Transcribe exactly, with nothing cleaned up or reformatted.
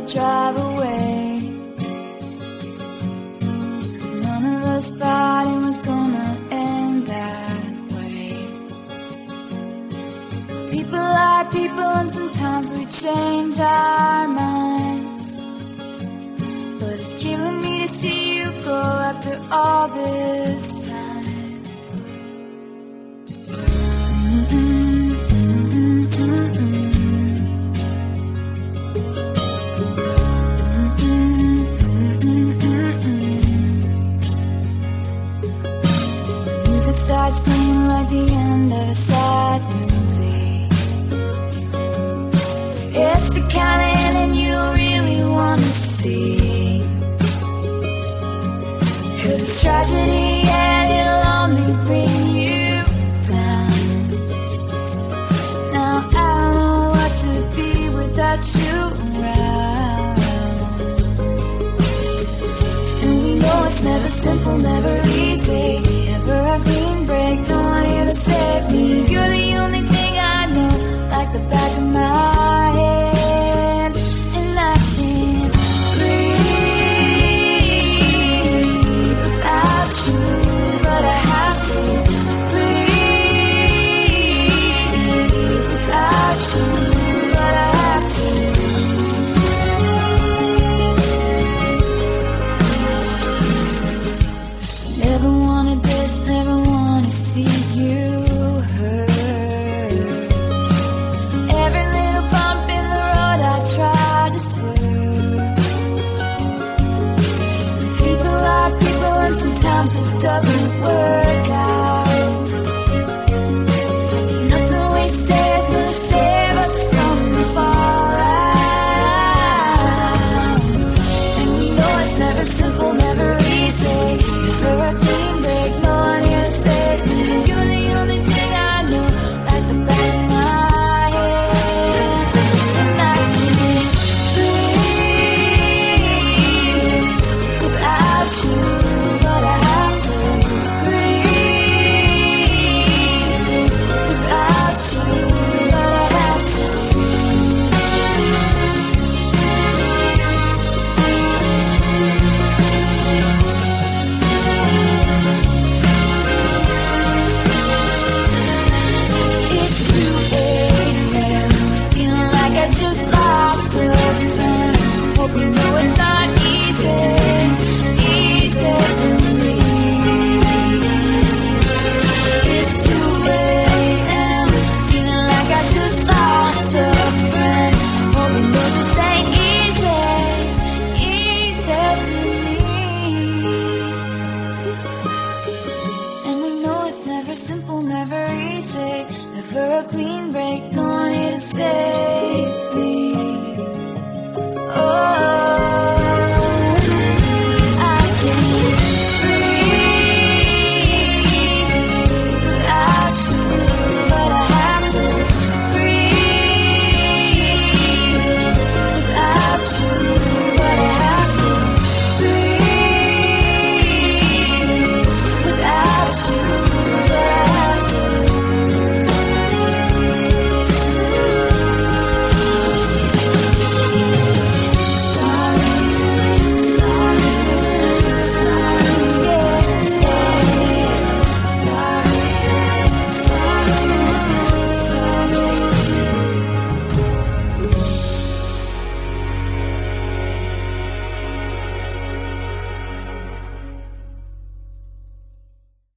drive away. 'Cause none of us thought it was gonna end that way. People are people and sometimes we change our minds. But it's killing me to see you go after all this time. Mm-mm, mm-mm, mm-mm. Music starts playing like the end of a sad movie. It's the kind of ending you don't really want to see. 'Cause it's tragedy and it'll only bring you down. Now I don't know what to be without you around. And we know it's never simple, never easy. Never a clean break, no one here to save me. You're the only thing